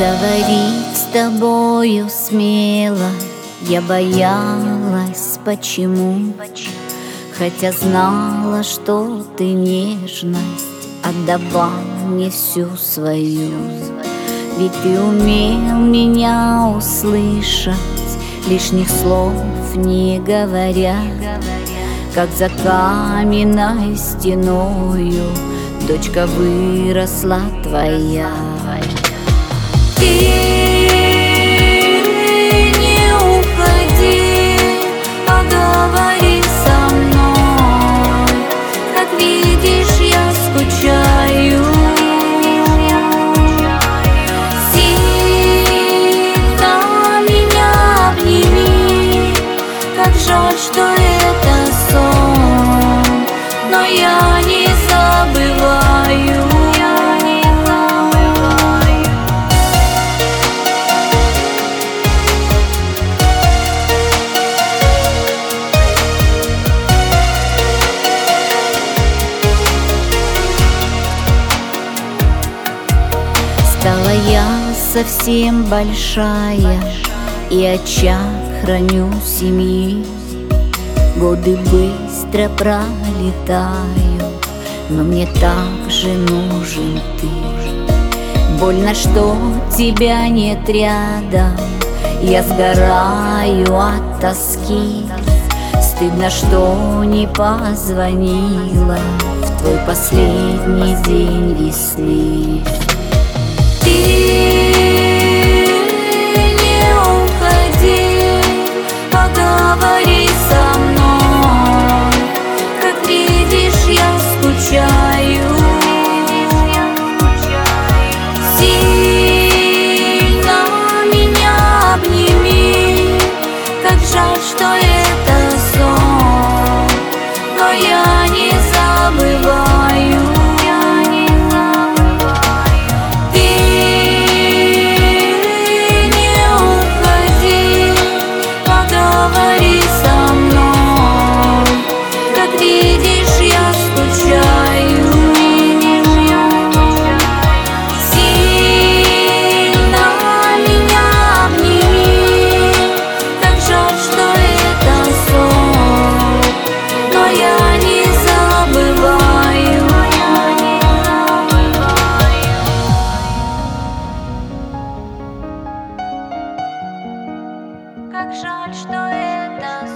Говорить с тобою смело я боялась, почему? Хотя знала, что ты нежность отдавал мне всю свою. Ведь ты умел меня услышать, лишних слов не говоря, как за каменной стеною дочка выросла твоя. Ты не уходи, а говори со мной. Как видишь, я скучаю. Сильно меня обними. Как жаль, что это сон, но я не забываю. Стала я совсем большая, и очаг храню семьи. Годы быстро пролетают, но мне так же нужен ты. Больно, что тебя нет рядом, я сгораю от тоски. Стыдно, что не позвонила в твой последний день весны. Ты не уходи, поговори со мной. Как видишь, я скучаю. Сильно меня обними. Как жаль, что это сон, но я не забываю. Говори со мной, как видишь, я скучаю. Сильно меня обними. Так жаль, что это сон, но я не забываю. Как жаль, что это